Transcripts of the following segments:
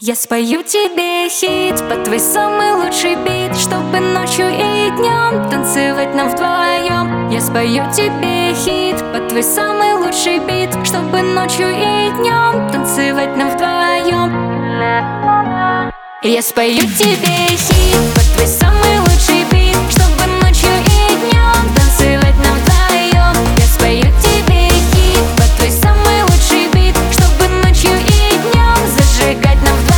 Я спою тебе хит под твой самый лучший бит, чтобы ночью и днем танцевать нам вдвоем. Я спою тебе хит под твой самый лучший бит, чтобы ночью и днем танцевать нам вдвоем. Я спою тебе хит под твой самый лучший бит, чтобы ночью и днем танцевать нам вдвоем. Я спою тебе хит под твой самый лучший бит, чтобы ночью и днем зажигать нам вдвоем.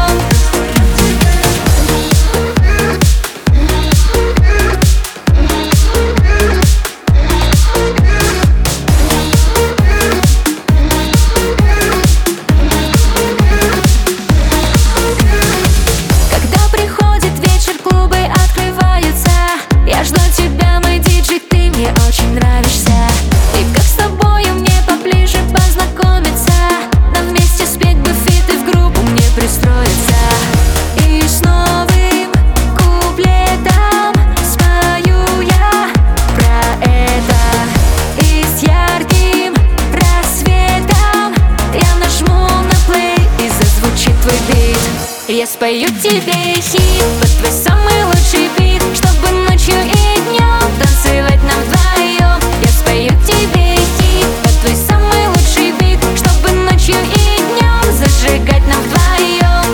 Я спою тебе хит под твой самый лучший бит, чтобы ночью и днем танцевать нам вдвоем. Я спою тебе хит под твой самый лучший бит, чтобы ночью и днем зажигать нам вдвоем.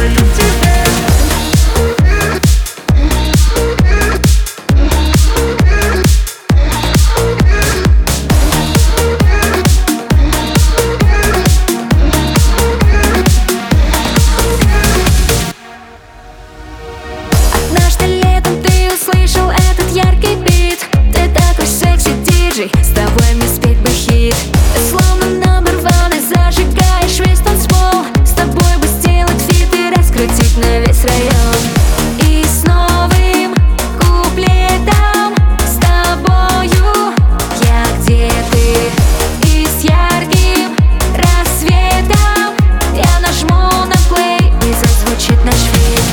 Слышал этот яркий бит, ты такой секси диджей, с тобой мне спеть бы хит. Ты словно номер ван и зажигаешь весь танцпол. С тобой бы сделать фит и раскрутить на весь район. И с новым куплетом с тобою я где ты. И с ярким рассветом я нажму на плей и зазвучит наш фит.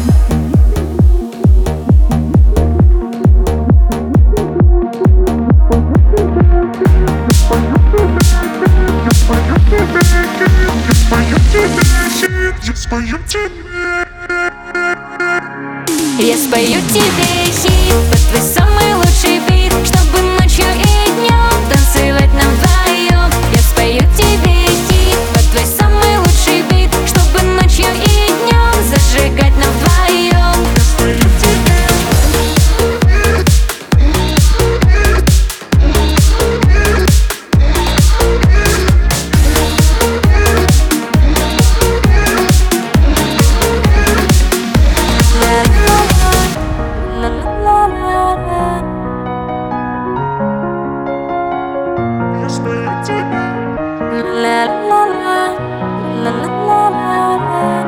Я спою тебе хит под твой самый лучший бит, чтобы ночью и днем танцевать нам вдвоем. Я спою тебе хит под твой самый лучший бит, чтобы ночью и днем зажигать нам вдвоем. La la la la la la la la.